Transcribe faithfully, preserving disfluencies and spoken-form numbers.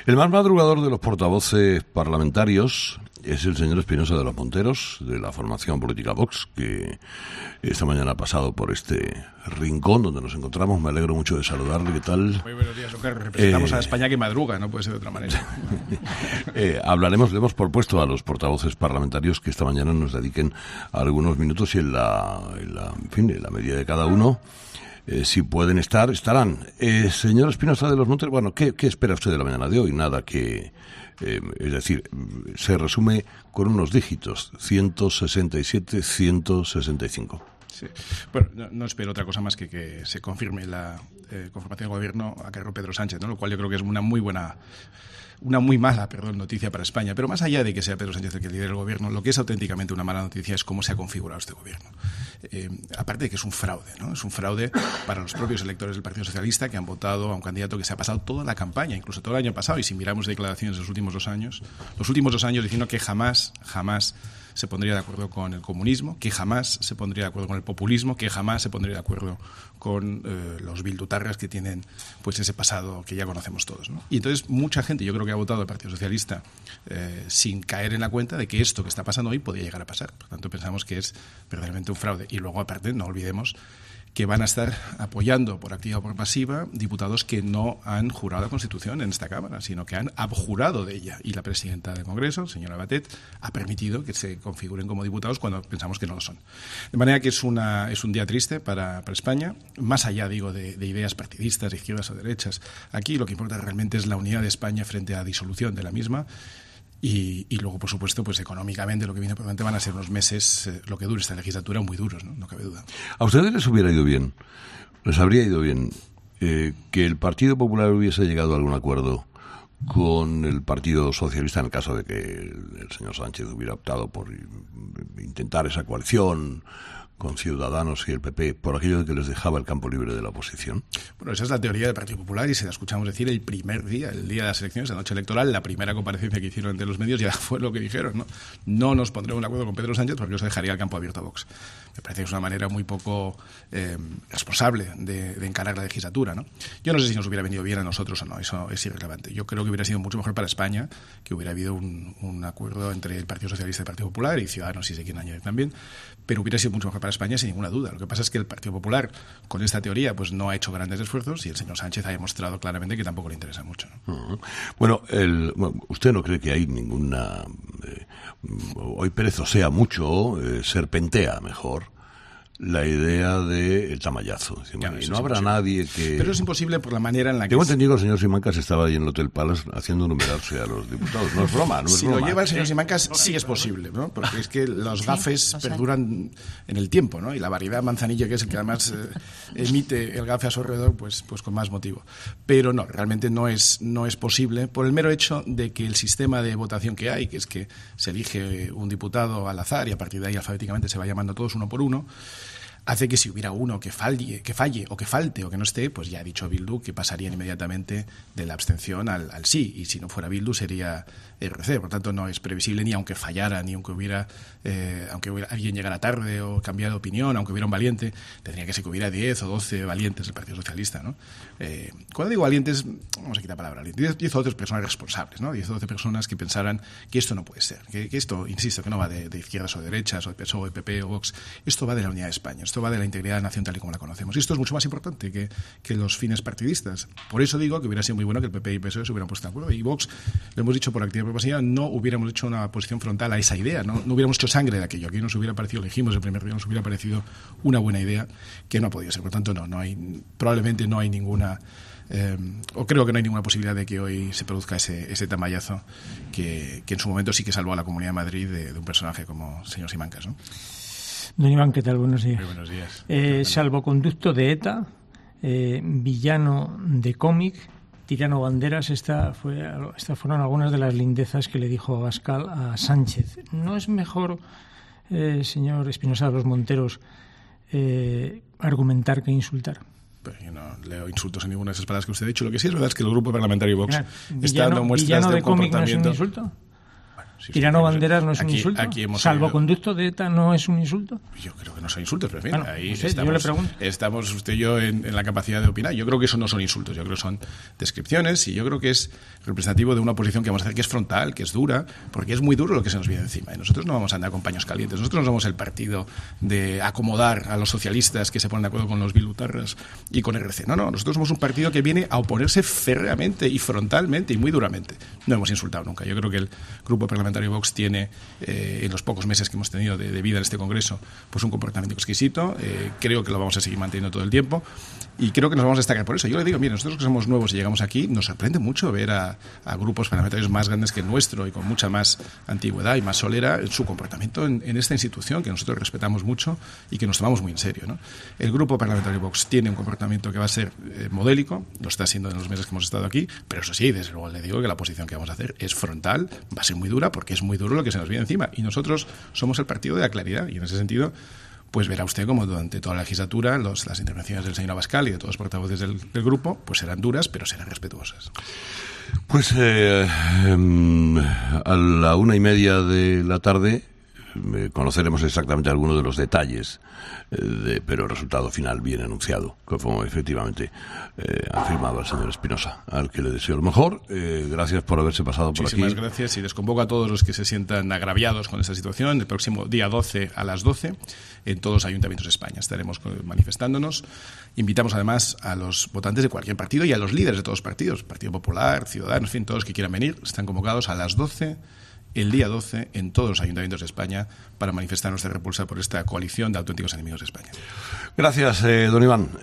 El más madrugador de los portavoces parlamentarios es el señor Espinosa de los Monteros, de la formación política Vox, que esta mañana ha pasado por este rincón donde nos encontramos. Me alegro mucho de saludarle. ¿Qué tal? Muy buenos días, Oscar. Representamos eh, a España que madruga, no puede ser de otra manera. eh, hablaremos, le hemos propuesto a los portavoces parlamentarios que esta mañana nos dediquen algunos minutos y en la, en la, en fin, en la medida de cada uno, eh, si pueden estar, estarán. Eh, señor Espinosa de los Monteros, bueno, ¿qué, qué espera usted de la mañana de hoy? Nada que... Eh, es decir, se resume con unos dígitos, ciento sesenta y siete, ciento sesenta y cinco. Sí. Bueno, no, no espero otra cosa más que que se confirme la eh, conformación del gobierno a cargo de Pedro Sánchez, ¿no? Lo cual yo creo que es una muy buena, una muy mala, perdón, noticia para España. Pero más allá de que sea Pedro Sánchez el que lidere el gobierno, lo que es auténticamente una mala noticia es cómo se ha configurado este gobierno. Eh, aparte de que es un fraude, ¿no? Es un fraude para los propios electores del Partido Socialista que han votado a un candidato que se ha pasado toda la campaña, incluso todo el año pasado, y si miramos declaraciones de los últimos dos años, los últimos dos años diciendo que jamás, jamás se pondría de acuerdo con el comunismo, que jamás se pondría de acuerdo con el populismo, que jamás se pondría de acuerdo con eh, los bildutarras que tienen pues ese pasado que ya conocemos todos, ¿no? Y entonces mucha gente, yo creo que ha votado al Partido Socialista eh, sin caer en la cuenta de que esto que está pasando hoy podía llegar a pasar. Por tanto, pensamos que es verdaderamente un fraude. Y luego, aparte, no olvidemos que van a estar apoyando por activa o por pasiva diputados que no han jurado la Constitución en esta Cámara, sino que han abjurado de ella. Y la presidenta del Congreso, señora Batet, ha permitido que se configuren como diputados cuando pensamos que no lo son. De manera que es, una, es un día triste para, para España, más allá, digo, de, de ideas partidistas, de izquierdas o derechas. Aquí lo que importa realmente es la unidad de España frente a la disolución de la misma. Y, y luego, por supuesto, pues económicamente lo que viene por delante van a ser unos meses, eh, lo que dure esta legislatura, muy duros, ¿no? No cabe duda. ¿A ustedes les hubiera ido bien, les habría ido bien eh, que el Partido Popular hubiese llegado a algún acuerdo con el Partido Socialista en el caso de que el señor Sánchez hubiera optado por intentar esa coalición con Ciudadanos y el P P, por aquello de que les dejaba el campo libre de la oposición? Bueno, esa es la teoría del Partido Popular y se la escuchamos decir el primer día, el día de las elecciones, la noche electoral, la primera comparecencia que hicieron ante los medios ya fue lo que dijeron, ¿no? No nos pondremos de acuerdo con Pedro Sánchez porque os dejaría el campo abierto a Vox. Me parece que es una manera muy poco eh, responsable de, de encarar la legislatura, ¿no? Yo no sé si nos hubiera venido bien a nosotros o no, eso es irrelevante. Yo creo que hubiera sido mucho mejor para España que hubiera habido un, un acuerdo entre el Partido Socialista y el Partido Popular y Ciudadanos, si se quieren añadir también, pero hubiera sido mucho mejor para España sin ninguna duda. Lo que pasa es que el Partido Popular, con esta teoría, pues no ha hecho grandes esfuerzos y el señor Sánchez ha demostrado claramente que tampoco le interesa mucho, ¿no? Uh-huh. Bueno, el, bueno, ¿usted no cree que hay ninguna... Eh, hoy perezosea mucho, eh, serpentea mejor la idea del tamallazo? Claro, y no habrá nadie que... Pero es imposible por la manera en la que... Tengo entendido que el señor Simancas estaba ahí en el Hotel Palace haciendo numerarse a los diputados. No es broma, no es si broma. Si lo lleva el señor Simancas, sí es posible, ¿no? Porque es que los gafes sí, o sea... perduran en el tiempo, ¿no? Y la variedad Manzanilla, que es el que además eh, emite el gafe a su alrededor, pues, pues con más motivo. Pero no, realmente no es, no es posible por el mero hecho de que el sistema de votación que hay, que es que se elige un diputado al azar y a partir de ahí alfabéticamente se va llamando a todos uno por uno, hace que si hubiera uno que falle, que falle o que falte o que no esté, pues ya ha dicho Bildu que pasarían inmediatamente de la abstención al, al sí, y si no fuera Bildu sería R C. Por tanto, no es previsible ni aunque fallara, ni aunque hubiera, eh, aunque hubiera alguien llegara tarde o cambiara de opinión, aunque hubiera un valiente, tendría que ser que hubiera diez o doce valientes del Partido Socialista, ¿no? Eh, cuando digo valientes, vamos a quitar palabra, diez o doce personas responsables, ¿no? diez o doce personas que pensaran que esto no puede ser, que, que esto, insisto, que no va de, de izquierdas o de derechas, o de P S O E, P P o Vox, esto va de la unidad de España, esto va de la integridad de la nación tal y como la conocemos. Y esto es mucho más importante que, que los fines partidistas. Por eso digo que hubiera sido muy bueno que el P P y P S O E se hubieran puesto de acuerdo. Y Vox, lo hemos dicho por actividad y por pasiva, no hubiéramos hecho una posición frontal a esa idea, no, no hubiéramos hecho sangre de aquello. Aquí nos hubiera parecido, lo dijimos el primer día, nos hubiera parecido una buena idea que no ha podido ser. Por tanto, no, no hay, probablemente no hay ninguna... Eh, o creo que no hay ninguna posibilidad de que hoy se produzca ese, ese tamallazo que, que en su momento sí que salvó a la Comunidad de Madrid de, de un personaje como el señor Simancas, ¿no? Don Iván, ¿qué tal? Buenos días. Muy buenos días. Eh, salvoconducto de ETA, eh, villano de cómic, tirano banderas, esta fue, estas fueron algunas de las lindezas que le dijo Abascal a Sánchez. ¿No es mejor, eh, señor Espinosa de los Monteros, eh, argumentar que insultar? Pero yo no leo insultos en ninguna de esas palabras que usted ha dicho. Lo que sí es verdad es que el grupo parlamentario Vox Mira, está dando muestras de un cómic comportamiento... ¿No es un insulto? Sí, Tirano sí, Banderas no es un aquí, insulto. Aquí hemos Salvoconducto de ETA no es un insulto. Yo creo que no son insultos, pero en fin, Bueno, ahí no sé, estamos, yo le pregunto. estamos usted y yo en, en la capacidad de opinar. Yo creo que eso no son insultos, yo creo que son descripciones y yo creo que es representativo de una posición que vamos a hacer que es frontal, que es dura, porque es muy duro lo que se nos viene encima. Y nosotros no vamos a andar con paños calientes. Nosotros no somos el partido de acomodar a los socialistas que se ponen de acuerdo con los bilutarras y con R C. No, no, nosotros somos un partido que viene a oponerse férreamente y frontalmente y muy duramente. No hemos insultado nunca. Yo creo que el Grupo Parlamentario Vox tiene, eh, en los pocos meses que hemos tenido de, de vida en este Congreso, pues un comportamiento exquisito. Eh, creo que lo vamos a seguir manteniendo todo el tiempo y creo que nos vamos a destacar por eso. Yo le digo, mire, nosotros que somos nuevos y llegamos aquí, nos sorprende mucho ver a, a grupos parlamentarios más grandes que el nuestro y con mucha más antigüedad y más solera en su comportamiento en, en esta institución que nosotros respetamos mucho y que nos tomamos muy en serio, ¿no? El Grupo Parlamentario Vox tiene un comportamiento que va a ser eh, modélico, lo está siendo en los meses que hemos estado aquí, pero eso sí, desde luego le digo que la posición que vamos a hacer es frontal, va a ser muy dura porque es muy duro lo que se nos viene encima y nosotros somos el partido de la claridad y en ese sentido pues verá usted como durante toda la legislatura los, las intervenciones del señor Abascal y de todos los portavoces del, del grupo pues serán duras pero serán respetuosas. Pues eh, a la una y media de la tarde eh, conoceremos exactamente algunos de los detalles, eh, de, pero el resultado final bien anunciado, como efectivamente eh, ha afirmado el señor Espinosa, al que le deseo lo mejor. Eh, gracias por haberse pasado por aquí. Muchísimas gracias y les convoco a todos los que se sientan agraviados con esta situación el próximo día doce a las doce en todos los ayuntamientos de España. Estaremos manifestándonos. Invitamos además a los votantes de cualquier partido y a los líderes de todos los partidos, Partido Popular, Ciudadanos, en fin, todos los que quieran venir, están convocados a las doce el día doce en todos los ayuntamientos de España para manifestar nuestra repulsa por esta coalición de auténticos enemigos de España. Gracias, eh, don Iván.